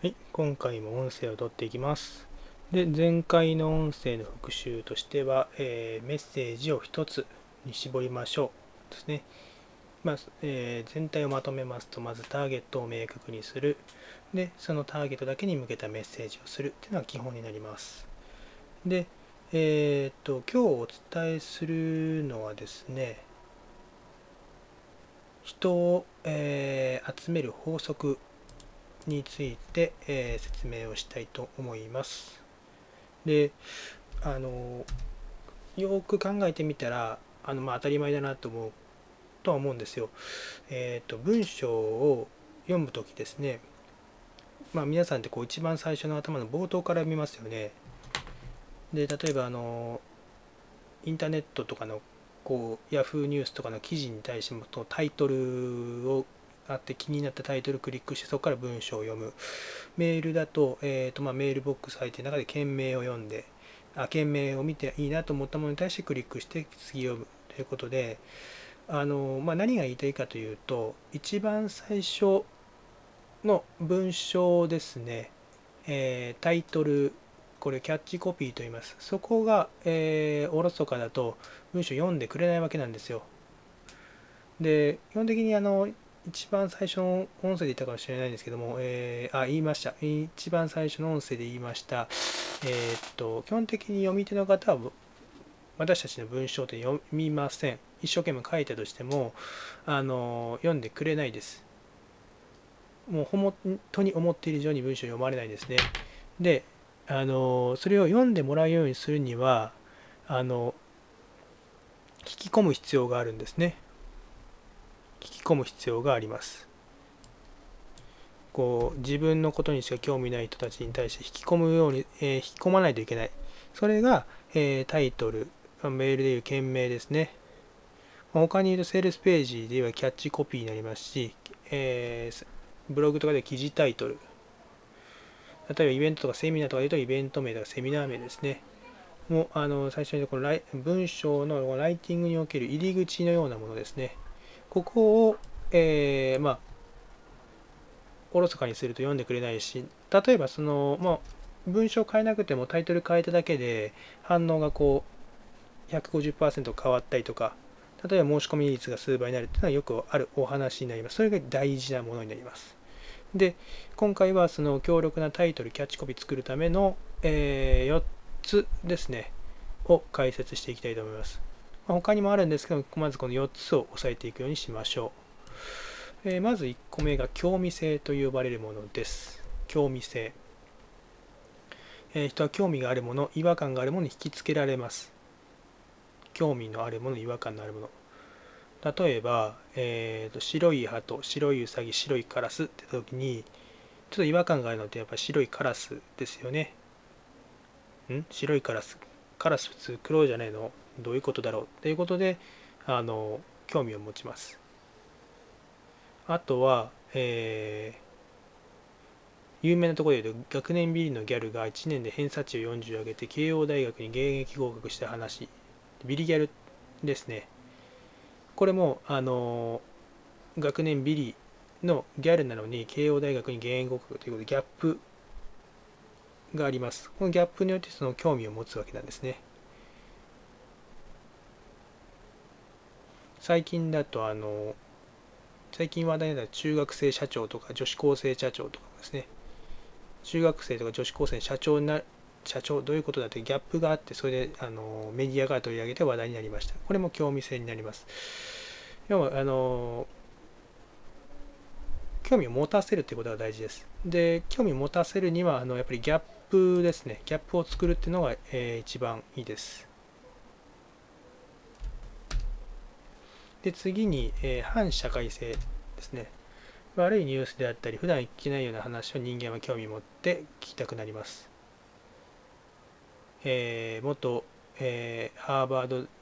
はい、今回も音声を取っていきます。で、前回の音声の復習としては、メッセージを一つに絞りましょうですね。全体をまとめますと、まずターゲットを明確にする。で、そのターゲットだけに向けたメッセージをするっていうのが基本になります。で、今日お伝えするのはですね、人を、集める法則について、説明をしたいと思います。で、あのよく考えてみたら当たり前だなとは思うんですよ。文章を読むときですね、皆さんって一番最初の頭の冒頭から見ますよね。で、例えばインターネットとかのヤフーニュースとかの記事に対してもタイトルをあって気になったタイトルをクリックしてそこから文章を読む。メールだと、メールボックス入ってる中で件名を読んで、件名を見ていいなと思ったものに対してクリックして次読むということで、何が言いたいかというと、一番最初の文章ですね、タイトル、これキャッチコピーと言います。そこが、おろそかだと文章読んでくれないわけなんですよ。で、基本的に一番最初の音声で言ったかもしれないんですけども、言いました。一番最初の音声で言いました。基本的に読み手の方は私たちの文章って読みません。一生懸命書いたとしても、読んでくれないです。もう本当に思っている以上に文章読まれないですね。で、それを読んでもらうようにするには、聞き込む必要があるんですね。聞き込む必要があります。自分のことにしか興味ない人たちに対して引き込むように、引き込まないといけない。それが、タイトル、メールでいう件名ですね。他に言うとセールスページで言えばキャッチコピーになりますし、ブログとかで記事タイトル、例えばイベントとかセミナーとかで言うとイベント名とかセミナー名ですね。もう最初にこの文章のライティングにおける入り口のようなものですね。ここを、おろそかにすると読んでくれないし、例えば文章を変えなくてもタイトル変えただけで反応が150% 変わったりとか、例えば申し込み率が数倍になるっていうのはよくあるお話になります。それが大事なものになります。で、今回はその強力なタイトル、キャッチコピー作るための、4つですね、を解説していきたいと思います。他にもあるんですけど、まずこの4つを押さえていくようにしましょう。まず1個目が興味性と呼ばれるものです。興味性。人は興味があるもの、違和感があるものに引きつけられます。興味のあるもの、違和感のあるもの。例えば、白い鳩、白いウサギ、白いカラスって時に、ちょっと違和感があるのってやっぱり白いカラスですよね。白いカラス。カラス普通黒じゃないの？どういうことだろうっていうことで、興味を持ちます。あとは、有名なところで言うと、学年ビリのギャルが1年で偏差値を40上げて、慶応大学に現役合格した話。ビリギャルですね。これも、学年ビリのギャルなのに、慶応大学に現役合格ということで、ギャップがあります。このギャップによってその興味を持つわけなんですね。最近だと最近話題になった中学生社長とか女子高生社長とかですね、中学生とか女子高生社長どういうことだってギャップがあって、それでメディアが取り上げて話題になりました。これも興味性になります。要は興味を持たせるということが大事です。で、興味を持たせるにはやっぱりギャップですね。ギャップを作るっていうのが、一番いいです。で、次に、反社会性ですね。悪いニュースであったり、普段聞けないような話を人間は興味を持って聞きたくなります。元、ハーバード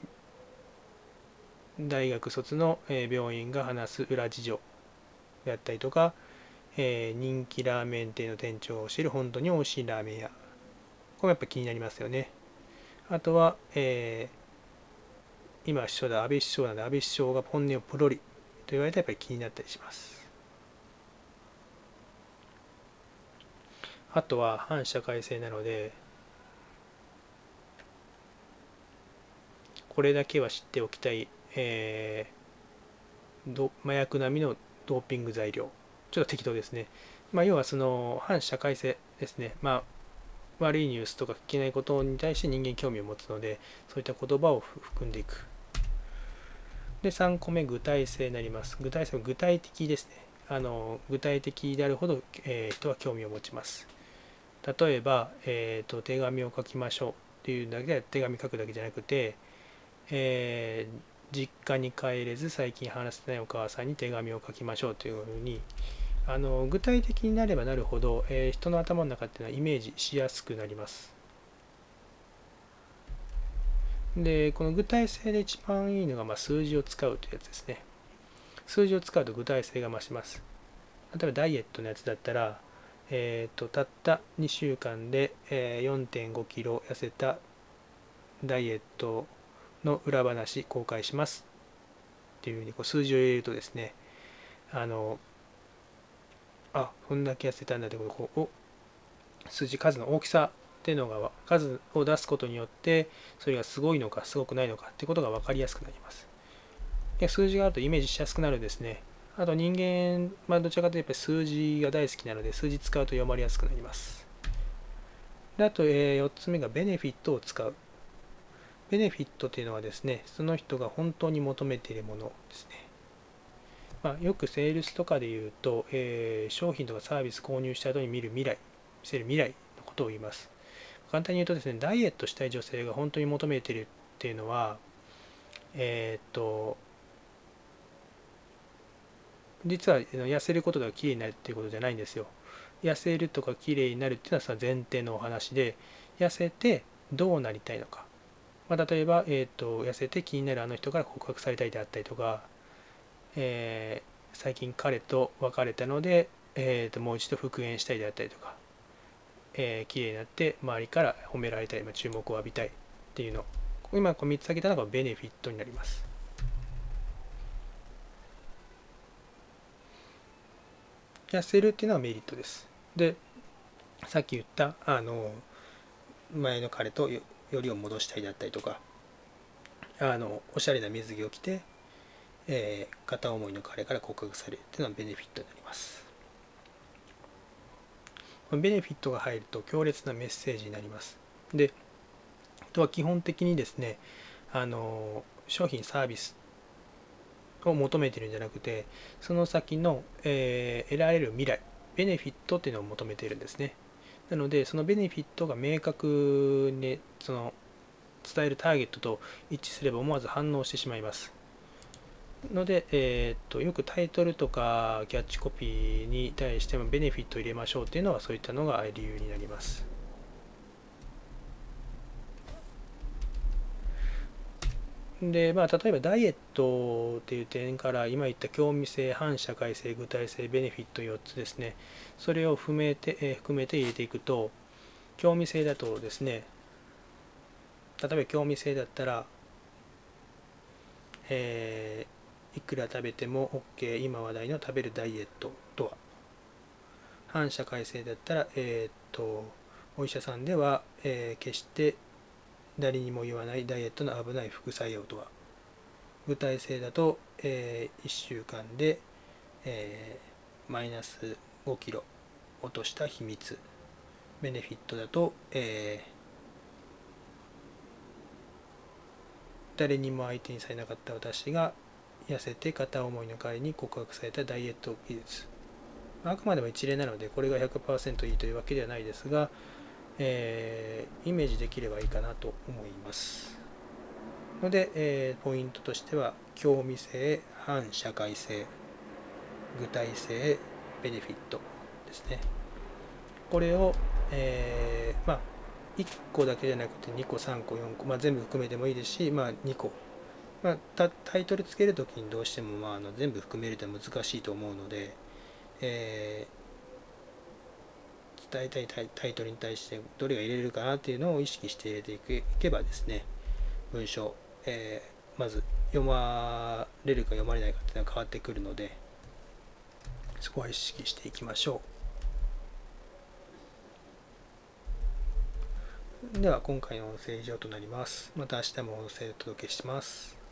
大学卒の病院が話す裏事情であったりとか、人気ラーメン店の店長が教える本当に美味しいラーメン屋。これもやっぱ気になりますよね。あとは、今首相だ、安倍首相なんで、安倍首相が本音をポロリと言われたらやっぱり気になったりします。 あとは反社会性なので、これだけは知っておきたい、麻薬並みのドーピング材料。ちょっと適当ですね。要はその反社会性ですね。悪いニュースとか聞けないことに対して人間興味を持つので、そういった言葉を含んでいく。で、3個目、具体性になります。具体性は具体的ですね。具体的であるほど、人は興味を持ちます。例えば、手紙を書きましょうっていうだけで手紙書くだけじゃなくて、実家に帰れず最近話せないお母さんに手紙を書きましょうというふうに具体的になればなるほど、人の頭の中っていうのはイメージしやすくなります。で、この具体性で一番いいのが、数字を使うというやつですね。数字を使うと具体性が増します。例えばダイエットのやつだったら、たった2週間で4.5キロ痩せたダイエットの裏話公開しますっていうふうに数字を入れるとですね、こんだけ痩せたんだってことを数字、数の大きさっていうのが数を出すことによってそれがすごいのかすごくないのかってことが分かりやすくなります。で、数字があるとイメージしやすくなるんですね。あと人間、どちらかというとやっぱり数字が大好きなので数字使うと読まれやすくなります。で、あと4つ目がベネフィットを使う。ベネフィットというのはですね、その人が本当に求めているものですね。よくセールスとかで言うと、商品とかサービス購入した後に見せる未来のことを言います。簡単に言うとですね、ダイエットしたい女性が本当に求めているっていうのは、実は痩せることがきれいになるっていうことじゃないんですよ。痩せるとかきれいになるっていうのはその前提のお話で、痩せてどうなりたいのか。例えば、痩せて気になるあの人から告白されたいであったりとか、最近彼と別れたので、もう一度復縁したいであったりとか、綺麗になって周りから褒められたい、注目を浴びたいっていうの。今3つ挙げたのがベネフィットになります。痩せるっていうのはメリットです。で、さっき言った前の彼とよりを戻したいであったりとか、おしゃれな水着を着て、片思いの彼から告白されるっていうのはベネフィットになります。ベネフィットが入ると強烈なメッセージになります。で、あとは基本的にですね、商品サービスを求めてるんじゃなくて、その先の、得られる未来、ベネフィットっていうのを求めているんですね。なので、そのベネフィットが明確にその伝えるターゲットと一致すれば思わず反応してしまいます。ので、よくタイトルとかキャッチコピーに対してもベネフィットを入れましょうっていうのはそういったのが理由になります。で、例えばダイエットっていう点から今言った興味性、反社会性、具体性、ベネフィット4つですね、それを含めて入れていくと、興味性だとですね、例えば興味性だったら、いくら食べても OK、 今話題の食べるダイエットとは。反社会性だったら、お医者さんでは、決して誰にも言わないダイエットの危ない副作用とは。具体性だと、1週間で、マイナス5キロ落とした秘密。ベネフィットだと、誰にも相手にされなかった私が痩せて片思いの彼に告白されたダイエット技術。あくまでも一例なのでこれが 100% いいというわけではないですが、イメージできればいいかなと思いますので、ポイントとしては興味性、反社会性、具体性、ベネフィットですね。これを、1個だけじゃなくて2個3個4個、全部含めてもいいですし、2個、タイトルつけるときにどうしても、全部含めると難しいと思うので、伝えたいタイトルに対してどれが入れれるかなっていうのを意識して入れていけばですね、文章、まず読まれるか読まれないかっていうのは変わってくるので、そこは意識していきましょう。 では今回の音声以上となります。また明日も音声をお届けします。